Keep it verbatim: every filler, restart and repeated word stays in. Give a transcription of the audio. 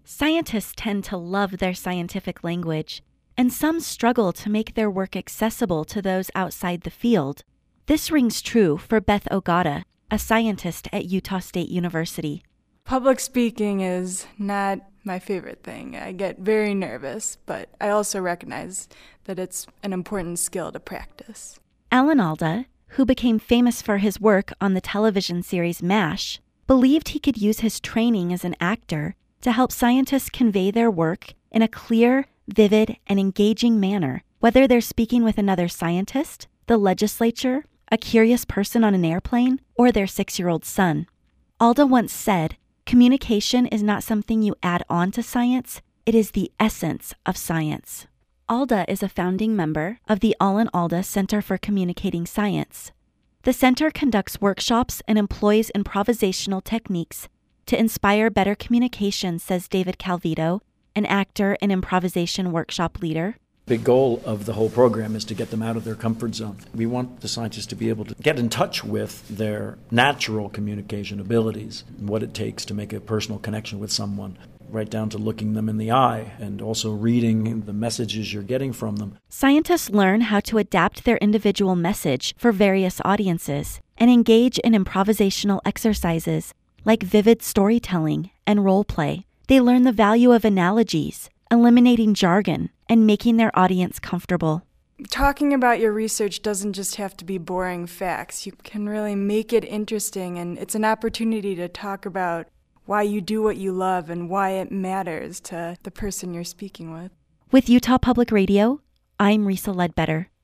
Scientists tend to love their scientific language, and some struggle to make their work accessible to those outside the field. This rings true for Beth Ogata, a scientist at Utah State University. Public speaking is not my favorite thing. I get very nervous, but I also recognize that it's an important skill to practice. Alan Alda, who became famous for his work on the television series MASH, believed he could use his training as an actor to help scientists convey their work in a clear, vivid, and engaging manner, whether they're speaking with another scientist, the legislature, a curious person on an airplane, or their six-year-old son. Alda once said, "Communication is not something you add on to science, it is the essence of science." Alda is a founding member of the Alan Alda Center for Communicating Science. The center conducts workshops and employs improvisational techniques to inspire better communication, says David Calvito, an actor and improvisation workshop leader. The goal of the whole program is to get them out of their comfort zone. We want the scientists to be able to get in touch with their natural communication abilities, and what it takes to make a personal connection with someone, right down to looking them in the eye and also reading the messages you're getting from them. Scientists learn how to adapt their individual message for various audiences and engage in improvisational exercises like vivid storytelling and role play. They learn the value of analogies, eliminating jargon, and making their audience comfortable. Talking about your research doesn't just have to be boring facts. You can really make it interesting, and it's an opportunity to talk about why you do what you love and why it matters to the person you're speaking with. With Utah Public Radio, I'm Risa Ledbetter.